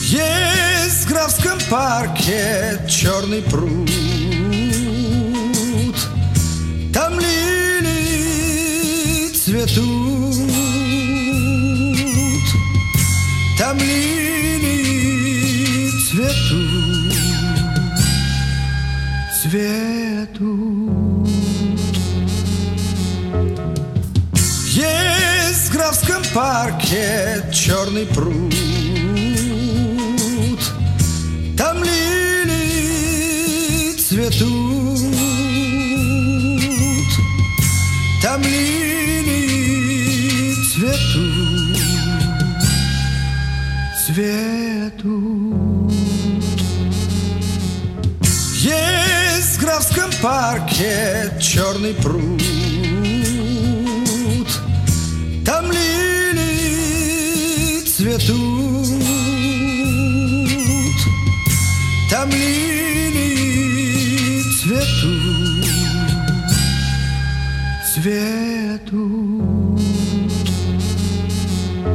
Есть в Графском парке черный пруд, там лилии цветут, там лилии цветут, цветут. Есть в Графском парке черный пруд, там лилии цветут, там лилии цветут, цветут. Есть в Графском парке черный пруд, там лилии цветут, там лилии цветут, цветут.